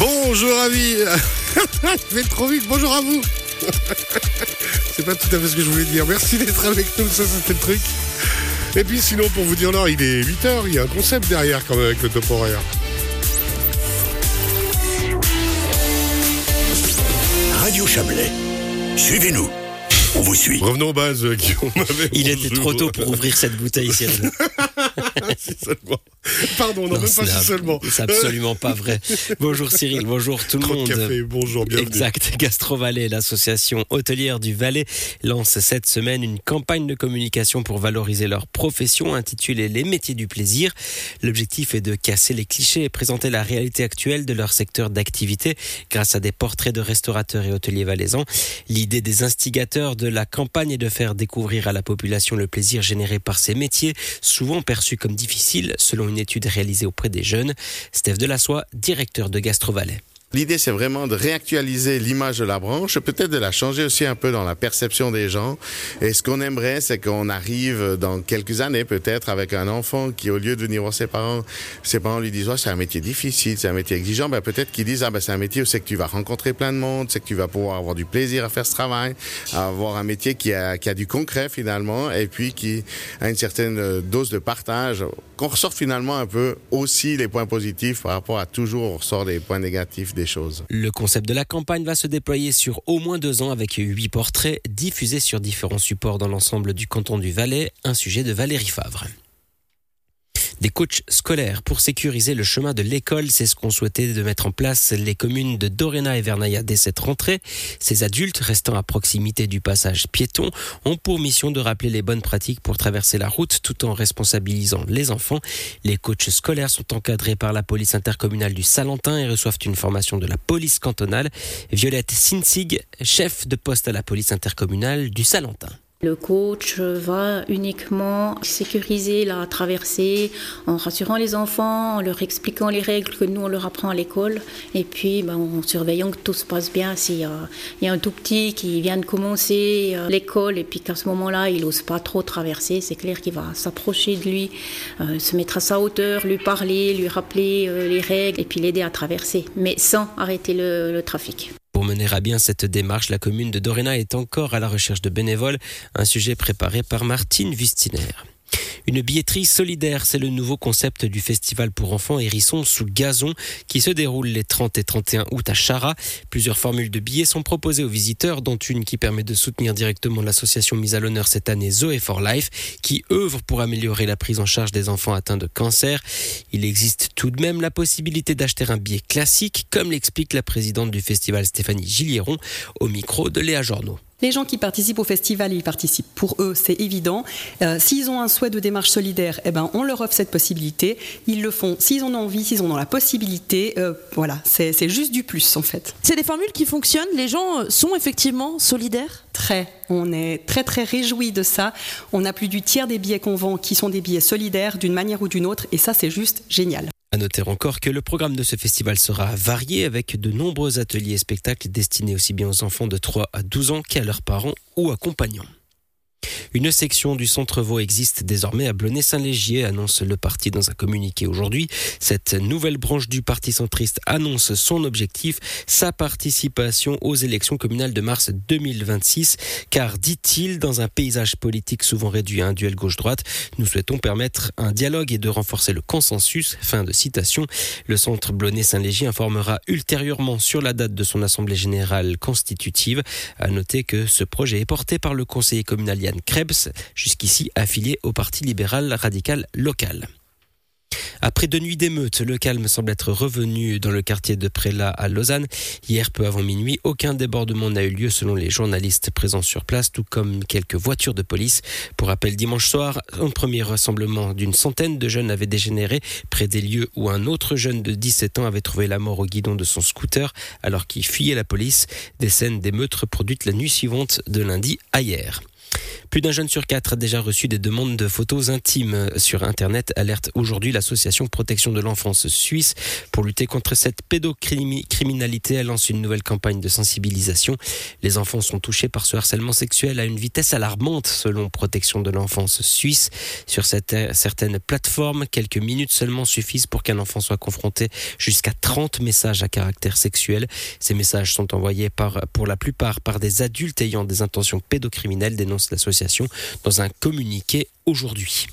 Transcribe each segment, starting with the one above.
Bonjour amis. Je vais trop vite, bonjour à vous. C'est pas tout à fait ce que je voulais dire. Merci d'être avec nous, ça c'était le truc. Et puis sinon pour vous dire non, il est 8h, il y a un concept derrière quand même avec le top horaire. Radio Chablais, suivez-nous, on vous suit. Revenons aux bases, Guillaume. Il était trop tôt pour ouvrir cette bouteille, Cyril. Si seulement. Pardon, non, même pas si seulement. C'est absolument pas vrai. Bonjour Cyril, bonjour tout le monde. Café, bonjour, bienvenue. Exact. GastroValais, l'association hôtelière du Valais, lance cette semaine une campagne de communication pour valoriser leur profession intitulée Les métiers du plaisir. L'objectif est de casser les clichés et présenter la réalité actuelle de leur secteur d'activité grâce à des portraits de restaurateurs et hôteliers valaisans. L'idée des instigateurs de la campagne est de faire découvrir à la population le plaisir généré par ces métiers, souvent perçus comme difficiles selon une étude réalisée auprès des jeunes. Steph Delassoy, directeur de GastroValais. L'idée, c'est vraiment de réactualiser l'image de la branche, peut-être de la changer aussi un peu dans la perception des gens. Et ce qu'on aimerait, c'est qu'on arrive dans quelques années, peut-être, avec un enfant qui, au lieu de venir voir ses parents lui disent « c'est un métier difficile, c'est un métier exigeant », peut-être qu'ils disent « c'est un métier où c'est que tu vas rencontrer plein de monde, c'est que tu vas pouvoir avoir du plaisir à faire ce travail, avoir un métier qui a du concret, finalement, et puis qui a une certaine dose de partage, qu'on ressorte finalement un peu aussi les points positifs par rapport à toujours, on ressort les points négatifs des choses. » Le concept de la campagne va se déployer sur au moins 2 ans avec 8 portraits diffusés sur différents supports dans l'ensemble du canton du Valais, un sujet de Valérie Favre. Des coachs scolaires pour sécuriser le chemin de l'école, c'est ce qu'ont souhaité de mettre en place les communes de Doréna et Vernaya dès cette rentrée. Ces adultes, restant à proximité du passage piéton, ont pour mission de rappeler les bonnes pratiques pour traverser la route tout en responsabilisant les enfants. Les coachs scolaires sont encadrés par la police intercommunale du Salentin et reçoivent une formation de la police cantonale. Violette Sinzig, chef de poste à la police intercommunale du Salentin. Le coach va uniquement sécuriser la traversée en rassurant les enfants, en leur expliquant les règles que nous on leur apprend à l'école et puis en surveillant que tout se passe bien. S'il y a un tout petit qui vient de commencer l'école et puis qu'à ce moment-là il n'ose pas trop traverser, c'est clair qu'il va s'approcher de lui, se mettre à sa hauteur, lui parler, lui rappeler les règles et puis l'aider à traverser, mais sans arrêter le trafic. Pour mener à bien cette démarche, la commune de Doréna est encore à la recherche de bénévoles, un sujet préparé par Martine Wustiner. Une billetterie solidaire, c'est le nouveau concept du festival pour enfants Hérisson sous gazon qui se déroule les 30 et 31 août à Chara. Plusieurs formules de billets sont proposées aux visiteurs, dont une qui permet de soutenir directement l'association mise à l'honneur cette année Zoé for Life, qui œuvre pour améliorer la prise en charge des enfants atteints de cancer. Il existe tout de même la possibilité d'acheter un billet classique, comme l'explique la présidente du festival Stéphanie Gillieron, au micro de Léa Jornaud. Les gens qui participent au festival, ils participent pour eux, c'est évident. S'ils ont un souhait de démarche solidaire, on leur offre cette possibilité. Ils le font s'ils en ont envie, s'ils en ont la possibilité. Voilà, c'est juste du plus en fait. C'est des formules qui fonctionnent, les gens sont effectivement solidaires ? On est très très réjouis de ça. On a plus du tiers des billets qu'on vend qui sont des billets solidaires d'une manière ou d'une autre et ça c'est juste génial. À noter encore que le programme de ce festival sera varié avec de nombreux ateliers et spectacles destinés aussi bien aux enfants de 3 à 12 ans qu'à leurs parents ou accompagnants. Une section du Centre Vaud existe désormais à Blonay-Saint-Légier, annonce le parti dans un communiqué aujourd'hui. Cette nouvelle branche du parti centriste annonce son objectif, sa participation aux élections communales de mars 2026. Car, dit-il, dans un paysage politique souvent réduit à un duel gauche-droite, nous souhaitons permettre un dialogue et de renforcer le consensus. Fin de citation. Le centre Blonay-Saint-Légier informera ultérieurement sur la date de son assemblée générale constitutive. À noter que ce projet est porté par le conseiller communal Yann Krebs, jusqu'ici affilié au Parti libéral radical local. Après 2 nuits d'émeutes, le calme semble être revenu dans le quartier de Prélat à Lausanne. Hier, peu avant minuit, aucun débordement n'a eu lieu selon les journalistes présents sur place, tout comme quelques voitures de police. Pour rappel, dimanche soir, un premier rassemblement d'une centaine de jeunes avait dégénéré près des lieux où un autre jeune de 17 ans avait trouvé la mort au guidon de son scooter alors qu'il fuyait la police. Des scènes d'émeutes reproduites la nuit suivante de lundi à hier. Plus d'un jeune sur 4 a déjà reçu des demandes de photos intimes sur Internet, alerte aujourd'hui l'association Protection de l'enfance suisse. Pour lutter contre cette pédocriminalité, elle lance une nouvelle campagne de sensibilisation. Les enfants sont touchés par ce harcèlement sexuel à une vitesse alarmante selon Protection de l'enfance suisse. Sur certaines plateformes, quelques minutes seulement suffisent pour qu'un enfant soit confronté jusqu'à 30 messages à caractère sexuel. Ces messages sont envoyés pour la plupart par des adultes ayant des intentions pédocriminelles, dénonce l'association dans un communiqué aujourd'hui.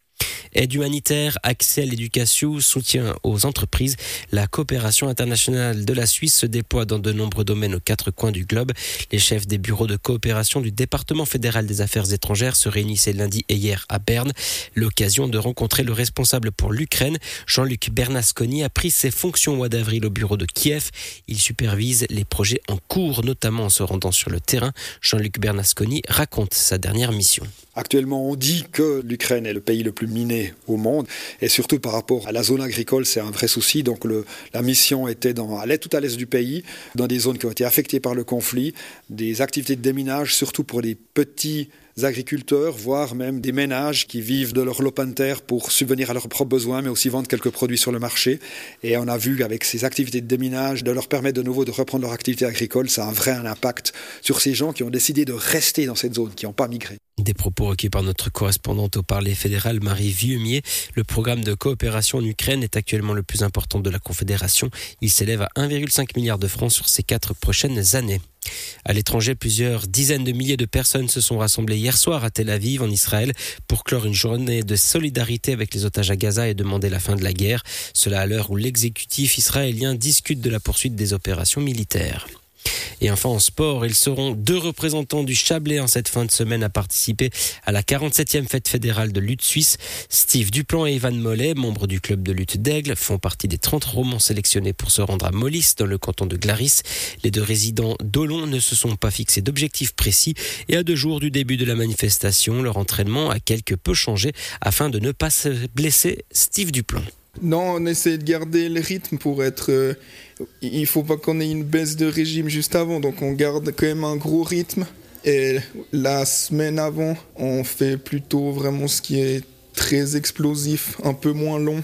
Aide humanitaire, accès à l'éducation, soutien aux entreprises. La coopération internationale de la Suisse se déploie dans de nombreux domaines aux 4 coins du globe. Les chefs des bureaux de coopération du département fédéral des affaires étrangères se réunissaient lundi et hier à Berne. L'occasion de rencontrer le responsable pour l'Ukraine. Jean-Luc Bernasconi a pris ses fonctions au mois d'avril au bureau de Kiev. Il supervise les projets en cours, notamment en se rendant sur le terrain. Jean-Luc Bernasconi raconte sa dernière mission. Actuellement, on dit que l'Ukraine est le pays le plus miné au monde, et surtout par rapport à la zone agricole, c'est un vrai souci. Donc la mission était tout à l'est du pays, dans des zones qui ont été affectées par le conflit, des activités de déminage, surtout pour les petits agriculteurs, voire même des ménages qui vivent de leur lopin de terre pour subvenir à leurs propres besoins, mais aussi vendre quelques produits sur le marché. Et on a vu avec ces activités de déminage, de leur permettre de nouveau de reprendre leur activité agricole, ça a un vrai impact sur ces gens qui ont décidé de rester dans cette zone, qui n'ont pas migré. Des propos recueillis par notre correspondante au Parler fédéral, Marie Vieumier. Le programme de coopération en Ukraine est actuellement le plus important de la Confédération. Il s'élève à 1,5 milliard de francs sur ces 4 prochaines années. À l'étranger, plusieurs dizaines de milliers de personnes se sont rassemblées hier soir à Tel Aviv, en Israël, pour clore une journée de solidarité avec les otages à Gaza et demander la fin de la guerre. Cela à l'heure où l'exécutif israélien discute de la poursuite des opérations militaires. Et enfin en sport, ils seront 2 représentants du Chablais en cette fin de semaine à participer à la 47e fête fédérale de lutte suisse. Steve Duplan et Ivan Mollet, membres du club de lutte d'Aigle, font partie des 30 romans sélectionnés pour se rendre à Molis dans le canton de Glaris. Les 2 résidents d'Olon ne se sont pas fixés d'objectifs précis et à 2 jours du début de la manifestation, leur entraînement a quelque peu changé afin de ne pas se blesser. Steve Duplan. Non, on essaie de garder le rythme pour être... il faut pas qu'on ait une baisse de régime juste avant, donc on garde quand même un gros rythme. Et la semaine avant, on fait plutôt vraiment ce qui est très explosif, un peu moins long.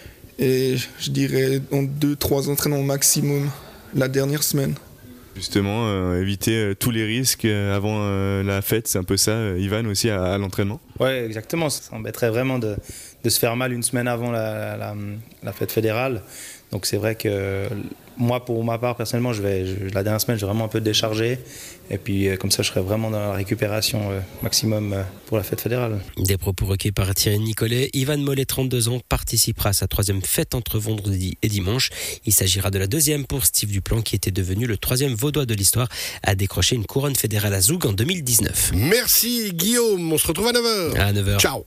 Et je dirais en 2-3 entraînements maximum la dernière semaine. Justement, éviter tous les risques avant la fête, c'est un peu ça, Ivan, aussi à l'entraînement. Ouais, exactement. Ça embêterait vraiment de se faire mal une semaine avant la fête fédérale. Donc c'est vrai que moi, pour ma part, personnellement, la dernière semaine, je vais vraiment un peu décharger. Et puis comme ça, je serai vraiment dans la récupération maximum pour la fête fédérale. Des propos recueillis par Thierry Nicolet. Ivan Mollet, 32 ans, participera à sa 3e fête entre vendredi et dimanche. Il s'agira de la 2e pour Steve Duplan, qui était devenu le 3e vaudois de l'histoire à décrocher une couronne fédérale à Zoug en 2019. Merci Guillaume, on se retrouve à 9h. À 9h. Ciao.